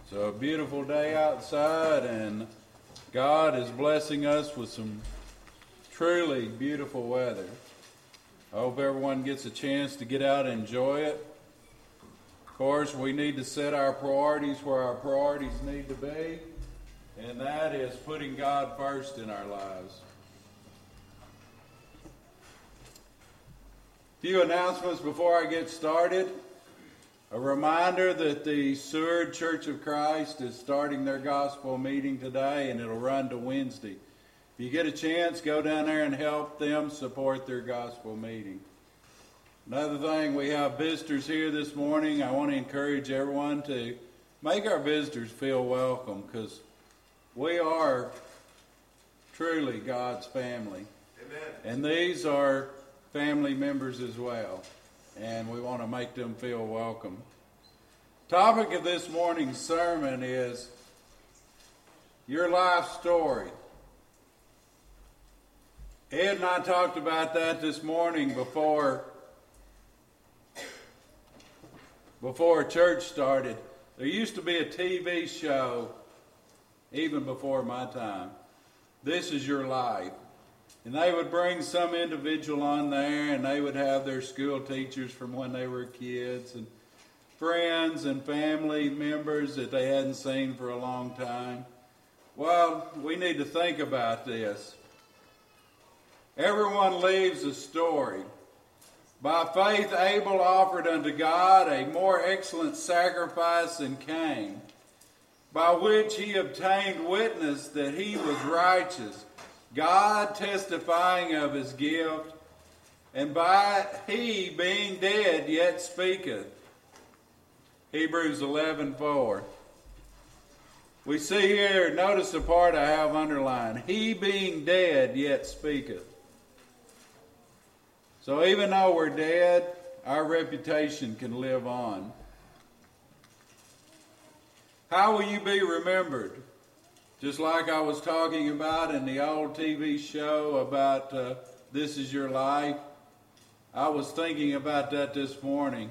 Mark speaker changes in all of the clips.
Speaker 1: So a beautiful day outside, and God is blessing us with some truly beautiful weather. I hope everyone gets a chance to get out and enjoy it. Of course, we need to set our priorities where our priorities need to be, and that is putting God first in our lives. A few announcements before I get started. A reminder that the Seward Church of Christ is starting their gospel meeting today, and it'll run to Wednesday. If you get a chance, go down there and help them support their gospel meeting. Another thing, we have visitors here this morning. I want to encourage everyone to make our visitors feel welcome, because we are truly God's family.
Speaker 2: Amen.
Speaker 1: And these are family members as well, and we want to make them feel welcome. Topic of this morning's sermon is your life story. Ed and I talked about that this morning before church started. There used to be a TV show, even before my time, This Is Your Life. And they would bring some individual on there, and they would have their school teachers from when they were kids, and friends and family members that they hadn't seen for a long time. Well, we need to think about this. Everyone leaves a story. By faith Abel offered unto God a more excellent sacrifice than Cain, by which he obtained witness that he was righteous, God testifying of his gift, and by he being dead yet speaketh. Hebrews 11:4. We see here, notice the part I have underlined. He being dead yet speaketh. So even though we're dead, our reputation can live on. How will you be remembered? Just like I was talking about in the old TV show about This Is Your Life. I was thinking about that this morning.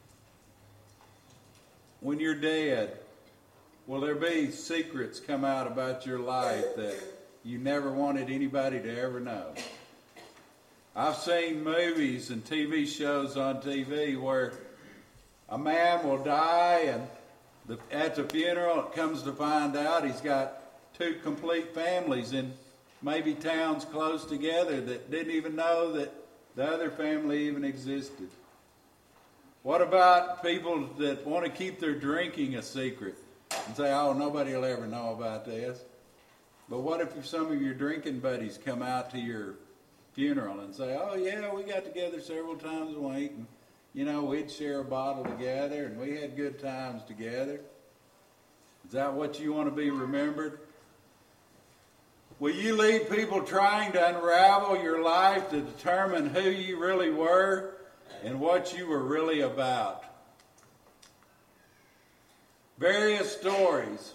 Speaker 1: When you're dead, will there be secrets come out about your life that you never wanted anybody to ever know? I've seen movies and TV shows on TV where a man will die, and at the funeral it comes to find out he's got two complete families in maybe towns close together that didn't even know that the other family even existed. What about people that want to keep their drinking a secret and say, oh, nobody will ever know about this? But what if some of your drinking buddies come out to your funeral and say, oh yeah, we got together several times a week, and we'd share a bottle together and we had good times together? Is that what you want to be remembered? Will you lead people trying to unravel your life to determine who you really were and what you were really about? Various stories,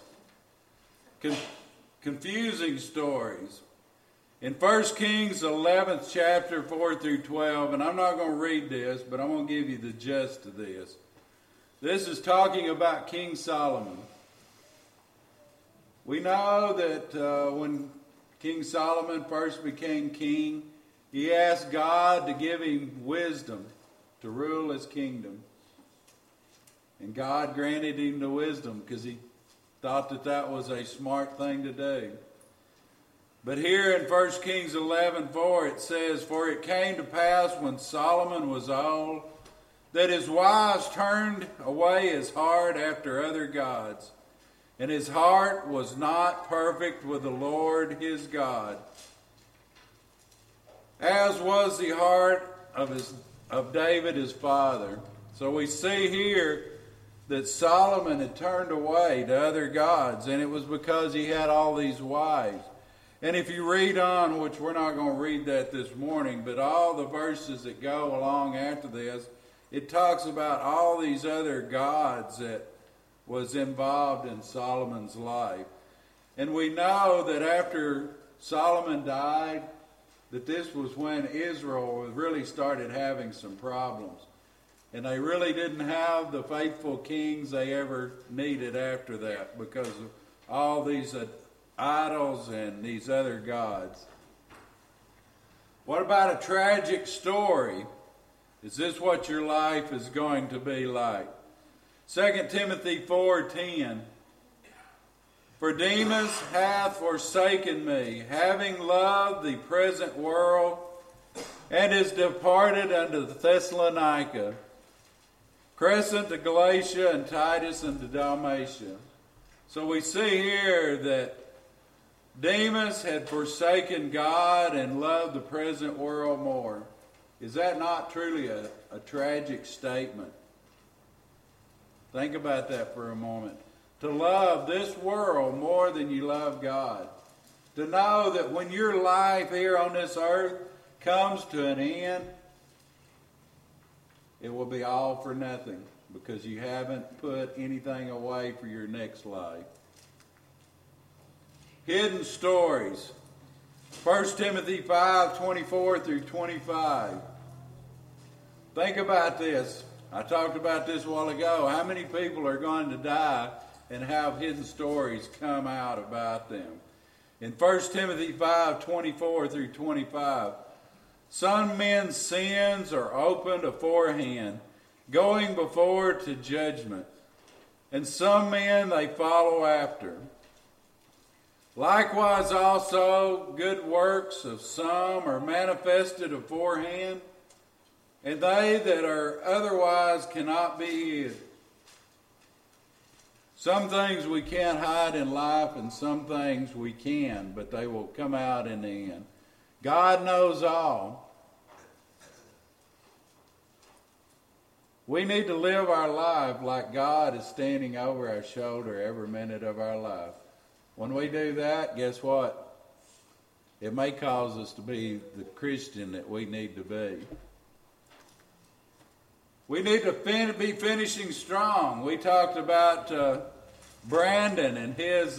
Speaker 1: confusing stories. In 1 Kings 11th chapter 4 through 12, and I'm not going to read this, but I'm going to give you the gist of this. This is talking about King Solomon. We know that when King Solomon first became king, he asked God to give him wisdom to rule his kingdom. And God granted him the wisdom because he thought that that was a smart thing to do. But here in 1 Kings 11:4 it says, For it came to pass when Solomon was old, that his wives turned away his heart after other gods, and his heart was not perfect with the Lord his God, as was the heart of David his father. So we see here that Solomon had turned away to other gods, and it was because he had all these wives. And if you read on, which we're not going to read that this morning, but all the verses that go along after this, it talks about all these other gods that was involved in Solomon's life. And we know that after Solomon died, that this was when Israel really started having some problems. And they really didn't have the faithful kings they ever needed after that because of all these idols and these other gods. What about a tragic story? Is this what your life is going to be like? 2 Timothy 4:10. For Demas hath forsaken me, having loved the present world, and is departed unto Thessalonica. Crescent to Galatia, and Titus unto Dalmatia. So we see here that Demas had forsaken God and loved the present world more. Is that not truly a tragic statement? Think about that for a moment. To love this world more than you love God. To know that when your life here on this earth comes to an end, it will be all for nothing because you haven't put anything away for your next life. Hidden stories. 1 Timothy 5:24 through 25. Think about this. I talked about this a while ago. How many people are going to die and have hidden stories come out about them? In 1 Timothy 5:24 through 25, some men's sins are opened aforehand, going before to judgment, and some men they follow after. Likewise also good works of some are manifested aforehand, and they that are otherwise cannot be hid. Some things we can't hide in life, and some things we can, but they will come out in the end. God knows all. We need to live our life like God is standing over our shoulder every minute of our life. When we do that, guess what? It may cause us to be the Christian that we need to be. We need to be finishing strong. We talked about Brandon and his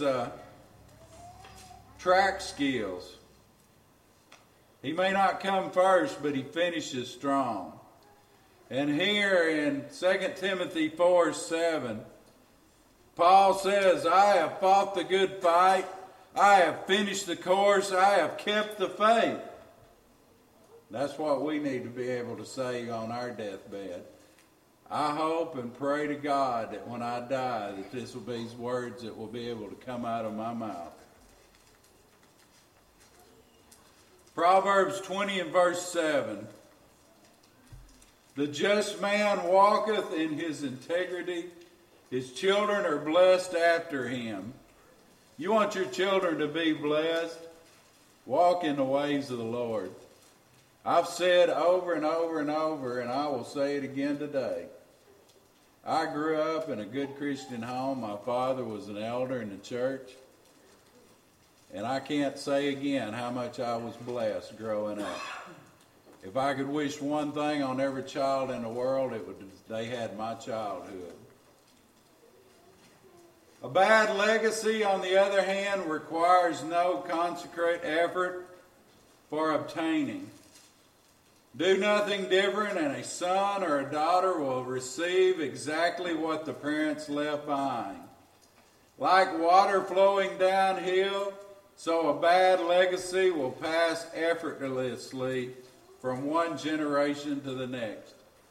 Speaker 1: track skills. He may not come first, but he finishes strong. And here in 2 Timothy 4:7, Paul says, I have fought the good fight, I have finished the course, I have kept the faith. That's what we need to be able to say on our deathbed. I hope and pray to God that when I die, that this will be words that will be able to come out of my mouth. Proverbs 20 and verse 7. The just man walketh in his integrity. His children are blessed after him. You want your children to be blessed? Walk in the ways of the Lord. I've said over and over and over, and I will say it again today. I grew up in a good Christian home. My father was an elder in the church. And I can't say again how much I was blessed growing up. If I could wish one thing on every child in the world, they had my childhood. A bad legacy, on the other hand, requires no consecrate effort for obtaining. Do nothing different, and a son or a daughter will receive exactly what the parents left behind. Like water flowing downhill, so a bad legacy will pass effortlessly from one generation to the next.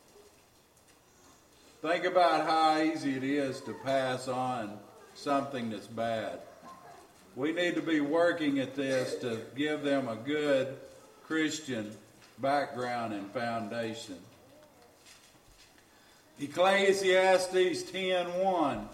Speaker 1: Think about how easy it is to pass on something that's bad. We need to be working at this to give them a good Christian background and foundation. Ecclesiastes 10:1.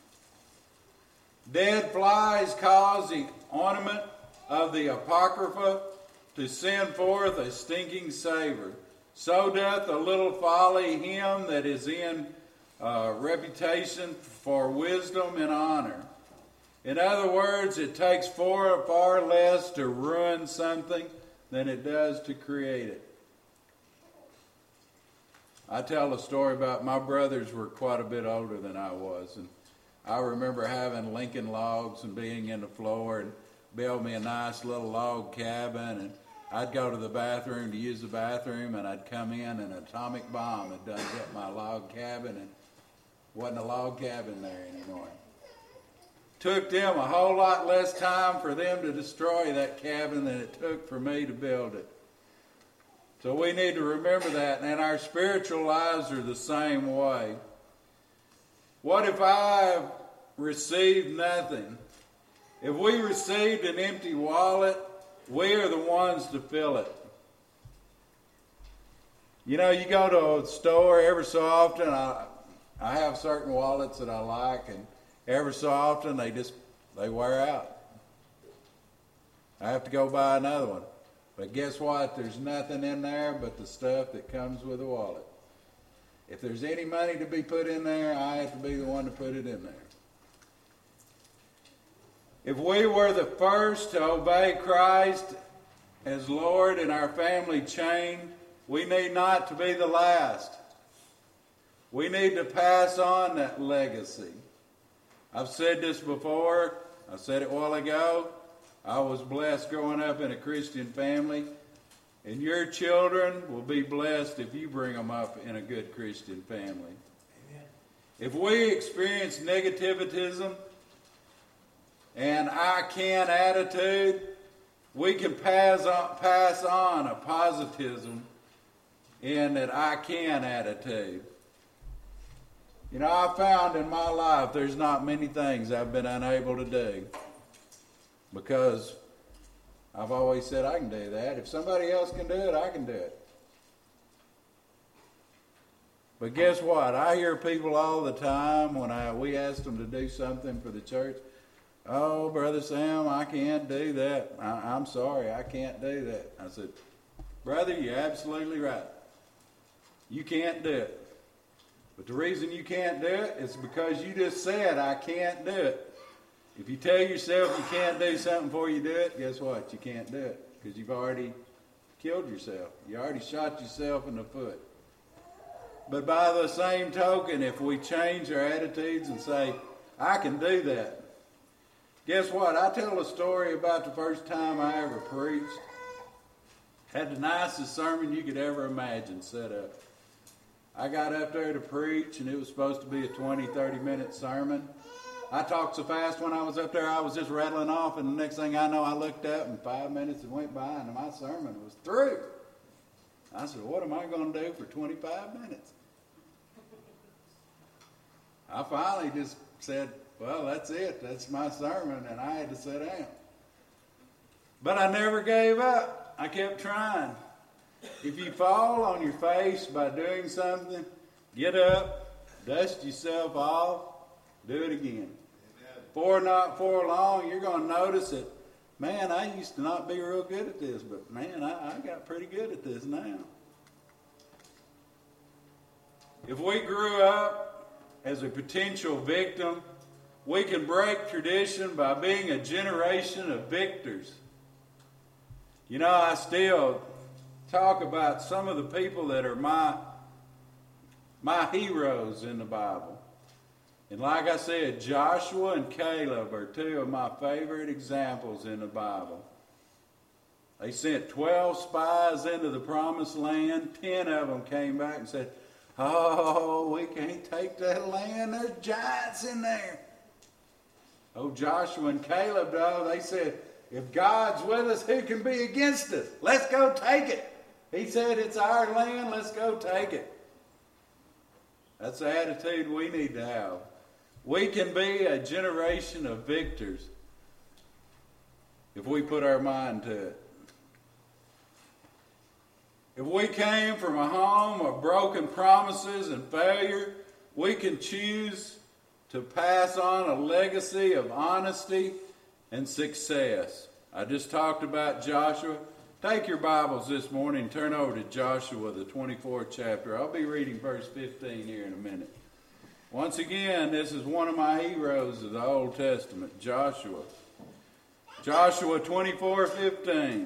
Speaker 1: Dead flies cause the ornament of the Apocrypha to send forth a stinking savor. So doth a little folly him that is in reputation for wisdom and honor. In other words, it takes far less to ruin something than it does to create it. I tell a story about my brothers were quite a bit older than I was, and I remember having Lincoln logs and being in the floor and build me a nice little log cabin, and I'd go to the bathroom to use the bathroom, and I'd come in, and an atomic bomb had done hit my log cabin, and wasn't a log cabin there anymore. Took them a whole lot less time for them to destroy that cabin than it took for me to build it. So we need to remember that, and our spiritual lives are the same way. What if I've received nothing? If we received an empty wallet, we are the ones to fill it. You know, you go to a store every so often. I have certain wallets that I like, and every so often they wear out. I have to go buy another one. But guess what? There's nothing in there but the stuff that comes with a wallet. If there's any money to be put in there, I have to be the one to put it in there. If we were the first to obey Christ as Lord in our family chain, we need not to be the last. We need to pass on that legacy. I've said this before. I said it a while ago. I was blessed growing up in a Christian family, and your children will be blessed if you bring them up in a good Christian family. Amen. If we experience negativism and I can attitude, we can pass on a positivism in that I can attitude. You know, I found in my life there's not many things I've been unable to do because I've always said I can do that. If somebody else can do it, I can do it. But guess what? I hear people all the time when we ask them to do something for the church. Oh, Brother Sam, I can't do that. I'm sorry, I can't do that. I said, brother, you're absolutely right. You can't do it. But the reason you can't do it is because you just said, I can't do it. If you tell yourself you can't do something before you do it, guess what? You can't do it because you've already killed yourself. You already shot yourself in the foot. But by the same token, if we change our attitudes and say, I can do that. Guess what? I tell a story about the first time I ever preached. Had the nicest sermon you could ever imagine set up. I got up there to preach, and it was supposed to be a 20, 30-minute sermon. I talked so fast when I was up there, I was just rattling off, and the next thing I know, I looked up, and 5 minutes went by, and my sermon was through. I said, what am I going to do for 25 minutes? I finally just said, well, that's it. That's my sermon, and I had to sit down. But I never gave up. I kept trying. If you fall on your face by doing something, get up, dust yourself off, do it again. Not for long, you're going to notice it. Man, I used to not be real good at this, but man, I got pretty good at this now. If we grew up as a potential victim, we can break tradition by being a generation of victors. You know, I still talk about some of the people that are my heroes in the Bible. And like I said, Joshua and Caleb are two of my favorite examples in the Bible. They sent 12 spies into the promised land. 10 of them came back and said, oh, we can't take that land. There's giants in there. Oh, Joshua and Caleb, though, they said, if God's with us, who can be against us? Let's go take it. He said, it's our land. Let's go take it. That's the attitude we need to have. We can be a generation of victors if we put our mind to it. If we came from a home of broken promises and failure, we can choose to pass on a legacy of honesty and success. I just talked about Joshua. Take your Bibles this morning and turn over to Joshua, the 24th chapter. I'll be reading verse 15 here in a minute. Once again, this is one of my heroes of the Old Testament, Joshua. Joshua 24:15.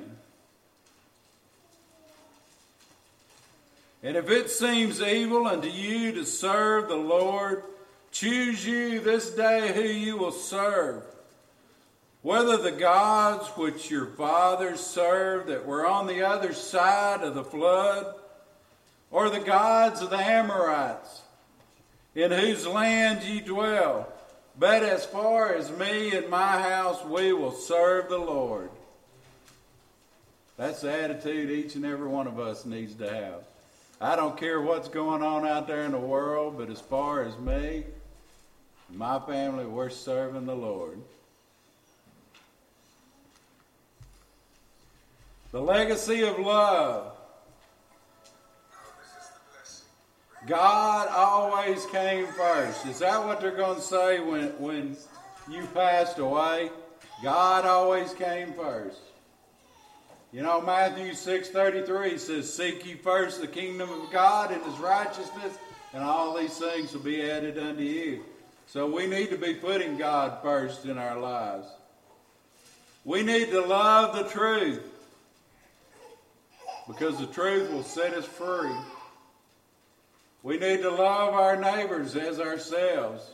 Speaker 1: And if it seems evil unto you to serve the Lord, choose you this day who you will serve, whether the gods which your fathers served that were on the other side of the flood, or the gods of the Amorites, in whose land ye dwell. But as far as me and my house, we will serve the Lord. That's the attitude each and every one of us needs to have. I don't care what's going on out there in the world, but as far as me and my family, we're serving the Lord. The legacy of love. God always came first. Is that what they're going to say when you passed away? God always came first. You know, Matthew 6:33 says, seek ye first the kingdom of God and his righteousness, and all these things will be added unto you. So we need to be putting God first in our lives. We need to love the truth, because the truth will set us free. We need to love our neighbors as ourselves.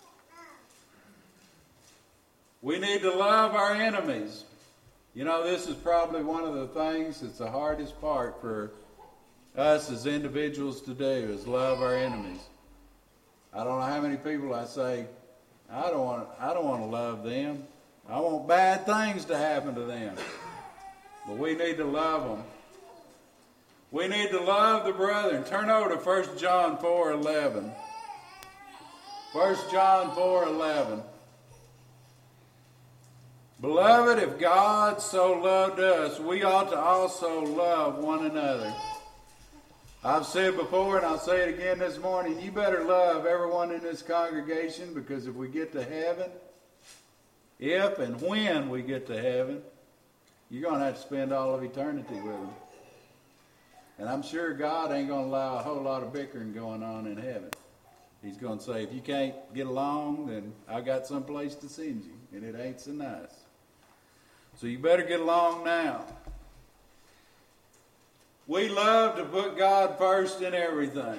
Speaker 1: We need to love our enemies. You know, this is probably one of the things that's the hardest part for us as individuals to do, is love our enemies. I don't know how many people I say, I don't want to love them. I want bad things to happen to them. But we need to love them. We need to love the brethren. Turn over to 1 John 4:11. 1 John 4:11. Beloved, if God so loved us, we ought to also love one another. I've said before, and I'll say it again this morning, you better love everyone in this congregation, because if we get to heaven, if and when we get to heaven, you're going to have to spend all of eternity with them. And I'm sure God ain't going to allow a whole lot of bickering going on in heaven. He's going to say, if you can't get along, then I got someplace to send you, and it ain't so nice. So you better get along now. We love to put God first in everything.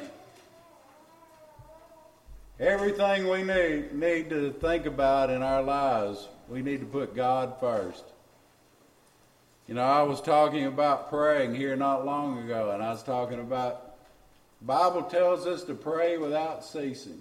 Speaker 1: Everything we need to think about in our lives, we need to put God first. You know, I was talking about praying here not long ago, and I was talking about, the Bible tells us to pray without ceasing.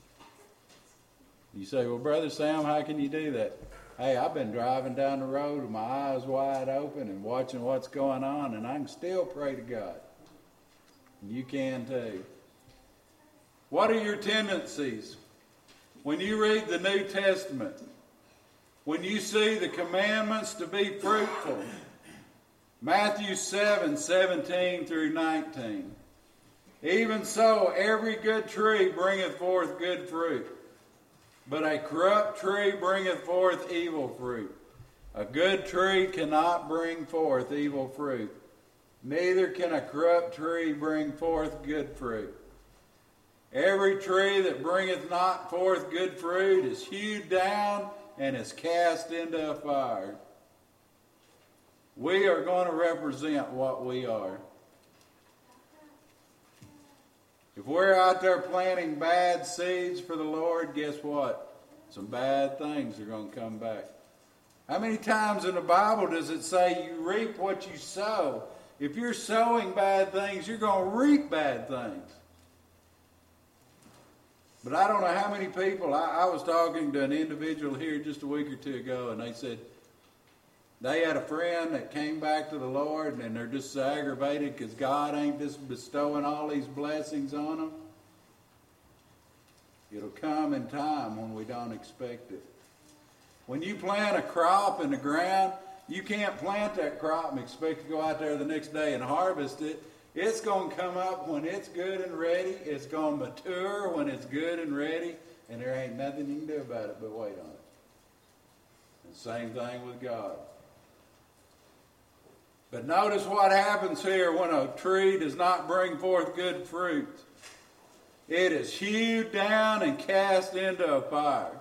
Speaker 1: You say, well, Brother Sam, how can you do that? Hey, I've been driving down the road with my eyes wide open and watching what's going on, and I can still pray to God. And you can too. What are your tendencies? When you read the New Testament, when you see the commandments to be fruitful, Matthew 7:17 through 19. Even so, every good tree bringeth forth good fruit, but a corrupt tree bringeth forth evil fruit. A good tree cannot bring forth evil fruit, neither can a corrupt tree bring forth good fruit. Every tree that bringeth not forth good fruit is hewed down and is cast into a fire. We are going to represent what we are. If we're out there planting bad seeds for the Lord, guess what? Some bad things are going to come back. How many times in the Bible does it say you reap what you sow? If you're sowing bad things, you're going to reap bad things. But I don't know how many people, I was talking to an individual here just a week or two ago, and they said they had a friend that came back to the Lord, and they're just so aggravated because God ain't just bestowing all these blessings on them. It'll come in time when we don't expect it. When you plant a crop in the ground, you can't plant that crop and expect to go out there the next day and harvest it. It's going to come up when it's good and ready. It's going to mature when it's good and ready, and there ain't nothing you can do about it but wait on it. And same thing with God. But notice what happens here when a tree does not bring forth good fruit. It is hewed down and cast into a fire.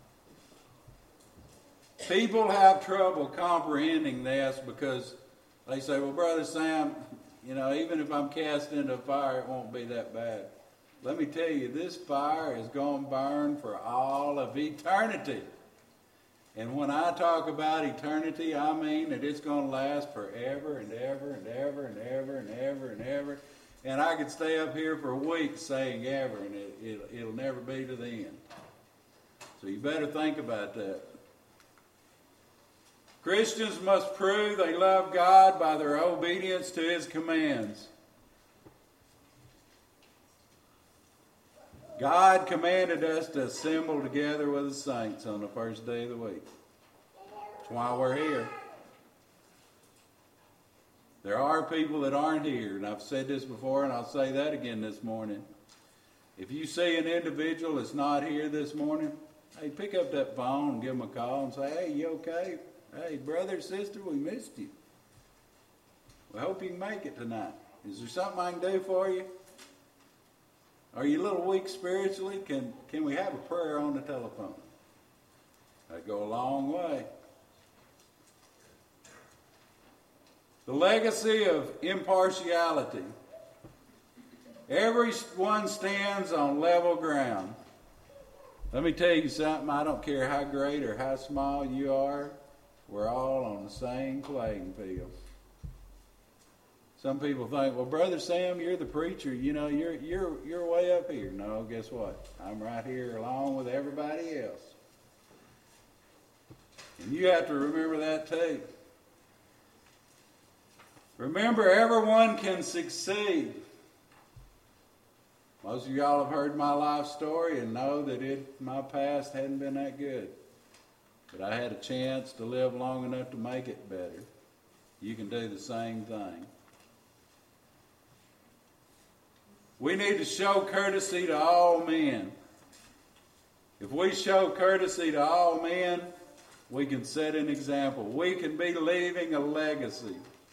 Speaker 1: People have trouble comprehending this because they say, well, Brother Sam, you know, even if I'm cast into a fire, it won't be that bad. Let me tell you, this fire is going to burn for all of eternity. And when I talk about eternity, I mean that it's going to last forever and ever and ever and ever and ever and ever. And I could stay up here for weeks saying ever, and it'll never be to the end. So you better think about that. Christians must prove they love God by their obedience to His commands. God commanded us to assemble together with the saints on the first day of the week. That's why we're here. There are people that aren't here, and I've said this before, and I'll say that again this morning. If you see an individual that's not here this morning, hey, pick up that phone and give them a call and say, hey, you okay? Hey, brother, sister, we missed you. We hope you can make it tonight. Is there something I can do for you? Are you a little weak spiritually? Can we have a prayer on the telephone? That'd go a long way. The legacy of impartiality. Everyone stands on level ground. Let me tell you something. I don't care how great or how small you are. We're all on the same playing field. Some people think, well, Brother Sam, you're the preacher. You know, you're way up here. No, guess what? I'm right here along with everybody else. And you have to remember that too. Remember, everyone can succeed. Most of y'all have heard my life story and know that my past hadn't been that good. But I had a chance to live long enough to make it better. You can do the same thing. We need to show courtesy to all men. If we show courtesy to all men, we can set an example. We can be leaving a legacy.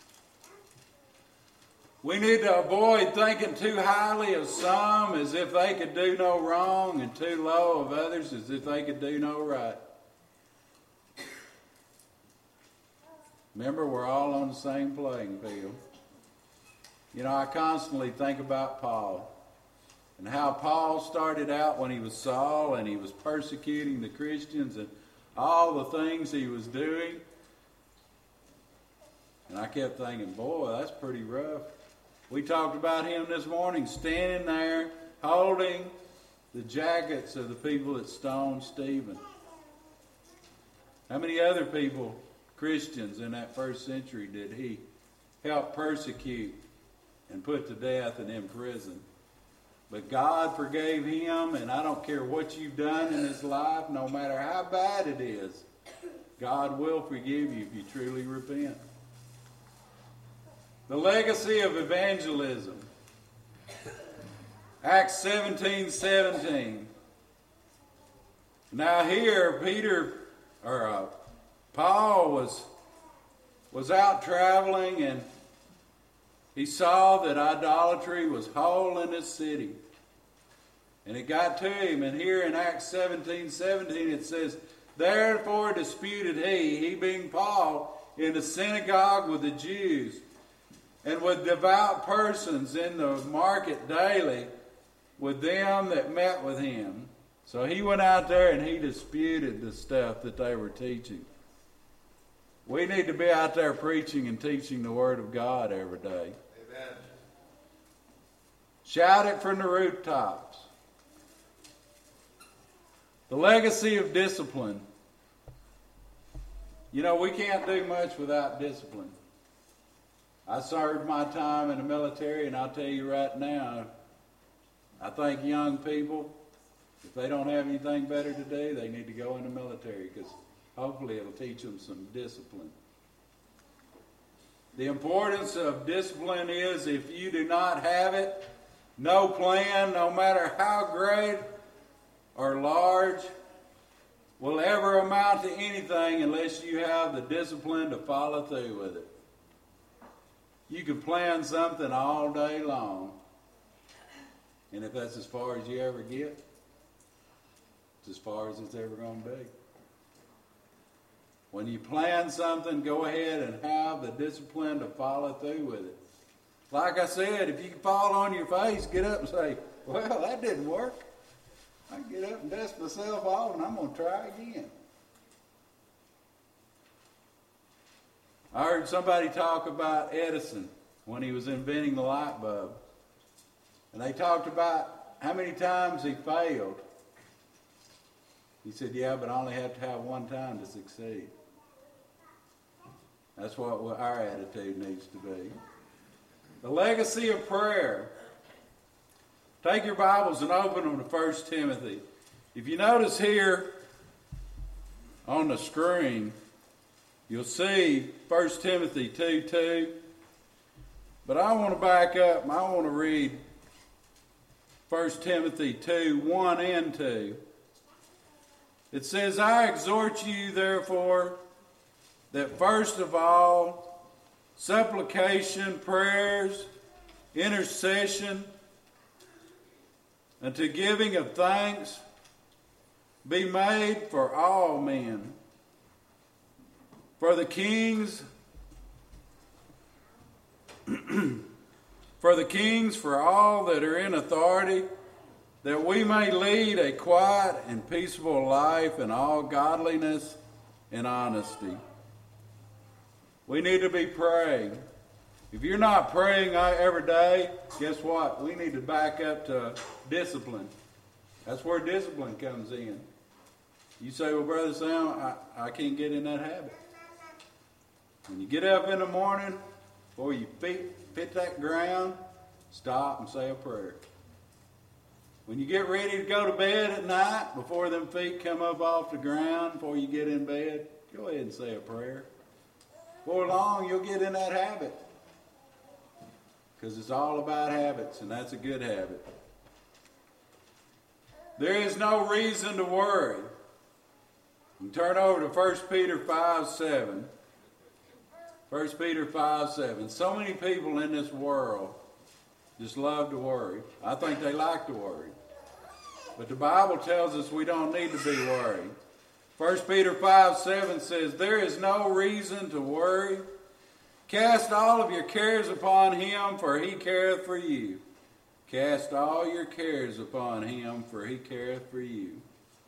Speaker 1: We need to avoid thinking too highly of some as if they could do no wrong, and too low of others as if they could do no right. Remember, we're all on the same playing field. You know, I constantly think about Paul and how Paul started out when he was Saul and he was persecuting the Christians and all the things he was doing. And I kept thinking, boy, that's pretty rough. We talked about him this morning, standing there holding the jackets of the people that stoned Stephen. How many other people, Christians in that first century, did he help persecute and put to death and in prison? But God forgave him, and I don't care what you've done in his life, no matter how bad it is, God will forgive you if you truly repent. The legacy of evangelism. Acts 17:17. Now here, Paul was out traveling, and he saw that idolatry was whole in this city. And it got to him. And here in Acts 17:17 it says, therefore disputed he being Paul, in the synagogue with the Jews, and with devout persons in the market daily, with them that met with him. So he went out there and he disputed the stuff that they were teaching. We need to be out there preaching and teaching the Word of God every day. Amen. Shout it from the rooftops. The legacy of discipline. You know, we can't do much without discipline. I served my time in the military, and I'll tell you right now, I think young people, if they don't have anything better to do, they need to go in the military, because hopefully it'll teach them some discipline. The importance of discipline is, if you do not have it, no plan, no matter how great or large, will ever amount to anything unless you have the discipline to follow through with it. You can plan something all day long, and if that's as far as you ever get, it's as far as it's ever going to be. When you plan something, go ahead and have the discipline to follow through with it. Like I said, if you fall on your face, get up and say, well, that didn't work. I can get up and dust myself off, and I'm going to try again. I heard somebody talk about Edison when he was inventing the light bulb. And they talked about how many times he failed. He said, yeah, but I only have to have one time to succeed. That's what our attitude needs to be. The legacy of prayer. Take your Bibles and open them to 1 Timothy. If you notice here on the screen, you'll see 1 Timothy 2:2. But I want to back up and I want to read 1 Timothy 2:1 and 2. It says, I exhort you, therefore, that first of all, supplication, prayers, intercession, and to giving of thanks be made for all men, for the kings, for all that are in authority, that we may lead a quiet and peaceable life in all godliness and honesty. We need to be praying. If you're not praying every day, guess what? We need to back up to discipline. That's where discipline comes in. You say, well, Brother Sam, I can't get in that habit. When you get up in the morning, before you hit that ground, stop and say a prayer. When you get ready to go to bed at night, before them feet come up off the ground, before you get in bed, go ahead and say a prayer. Before long, you'll get in that habit. Because it's all about habits, and that's a good habit. There is no reason to worry. You turn over to 1 Peter 5:7. 1 Peter 5:7. So many people in this world just love to worry. I think they like to worry. But the Bible tells us we don't need to be worried. 1 Peter 5:7 says, there is no reason to worry. Cast all of your cares upon him, for he careth for you. Cast all your cares upon him, for he careth for you.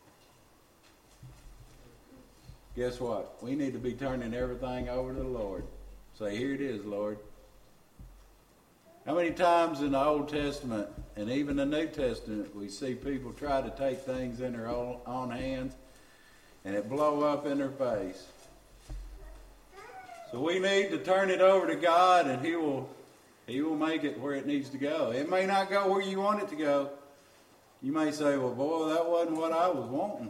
Speaker 1: Guess what? We need to be turning everything over to the Lord. Say, here it is, Lord. How many times in the Old Testament and even the New Testament we see people try to take things in their own hands and it blow up in their face? So we need to turn it over to God, and He will make it where it needs to go. It may not go where you want it to go. You may say, well, boy, that wasn't what I was wanting.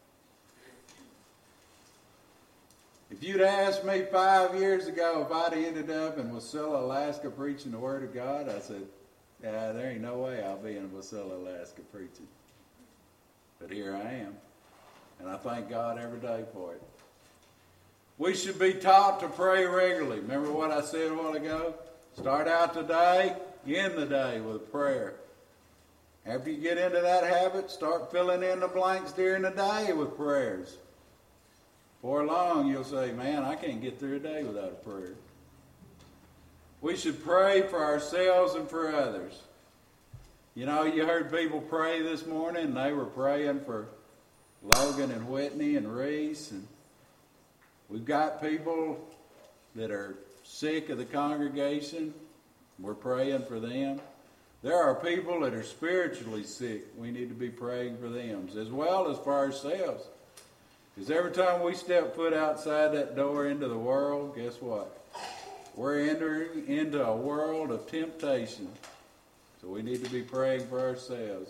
Speaker 1: If you'd asked me 5 years ago if I'd ended up in Wasilla, Alaska preaching the Word of God, I said, yeah, there ain't no way I'll be in Wasilla, Alaska preaching. But here I am. And I thank God every day for it. We should be taught to pray regularly. Remember what I said a while ago? Start out today, end the day with prayer. After you get into that habit, start filling in the blanks during the day with prayers. Before long, you'll say, man, I can't get through a day without a prayer. We should pray for ourselves and for others. You know, you heard people pray this morning, and they were praying for Logan and Whitney and Reese, and we've got people that are sick of the congregation. We're praying for them. There are people that are spiritually sick. We need to be praying for them as well as for ourselves. Because every time we step foot outside that door into the world, guess what? We're entering into a world of temptation. So we need to be praying for ourselves.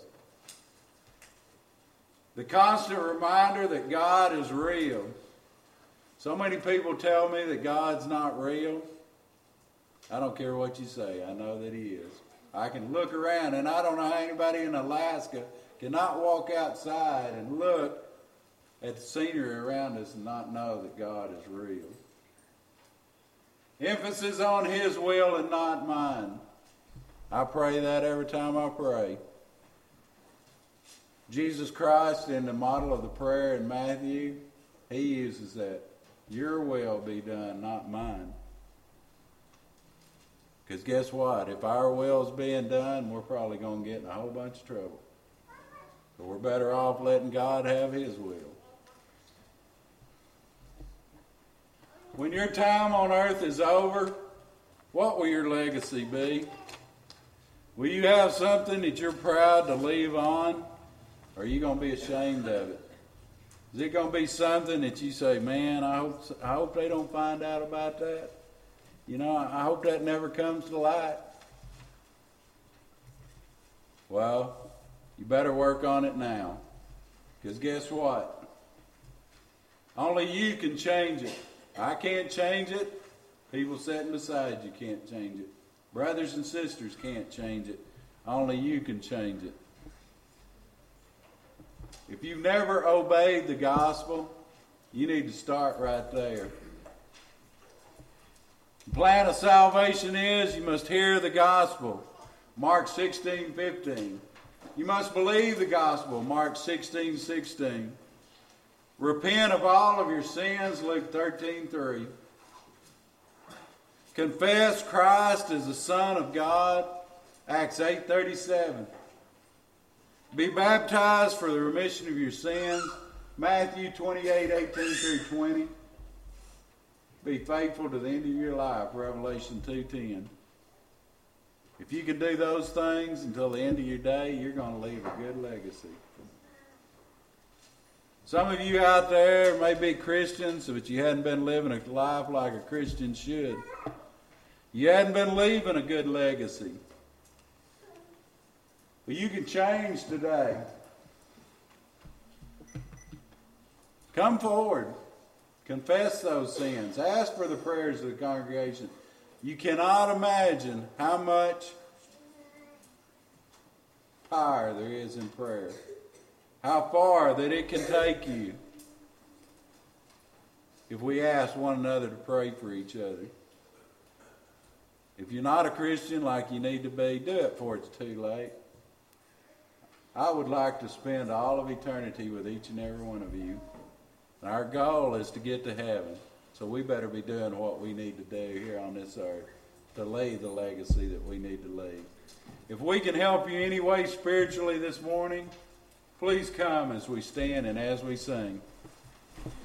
Speaker 1: The constant reminder that God is real. So many people tell me that God's not real. I don't care what you say. I know that He is. I can look around, and I don't know how anybody in Alaska cannot walk outside and look at the scenery around us and not know that God is real. Emphasis on His will and not mine. I pray that every time I pray. Jesus Christ, in the model of the prayer in Matthew, He uses that. Your will be done, not mine. Because guess what? If our will's being done, we're probably going to get in a whole bunch of trouble. So we're better off letting God have His will. When your time on earth is over, what will your legacy be? Will you have something that you're proud to leave on? Or are you going to be ashamed of it? Is it going to be something that you say, man, I hope they don't find out about that? You know, I hope that never comes to light. Well, you better work on it now. Because guess what? Only you can change it. I can't change it. People sitting beside you can't change it. Brothers and sisters can't change it. Only you can change it. If you've never obeyed the gospel, you need to start right there. The plan of salvation is you must hear the gospel. Mark 16:15. You must believe the gospel. Mark 16:16. Repent of all of your sins. Luke 13:3. Confess Christ as the Son of God. Acts 8:37. Be baptized for the remission of your sins. Matthew 28:18-20. Be faithful to the end of your life. Revelation 2:10. If you can do those things until the end of your day, you're going to leave a good legacy. Some of you out there may be Christians, but you hadn't been living a life like a Christian should. You hadn't been leaving a good legacy. But you can change today. Come forward. Confess those sins. Ask for the prayers of the congregation. You cannot imagine how much power there is in prayer. How far that it can take you if we ask one another to pray for each other. If you're not a Christian like you need to be, do it before it's too late. I would like to spend all of eternity with each and every one of you. And our goal is to get to heaven. So we better be doing what we need to do here on this earth to leave the legacy that we need to leave. If we can help you any way spiritually this morning, please come as we stand and as we sing.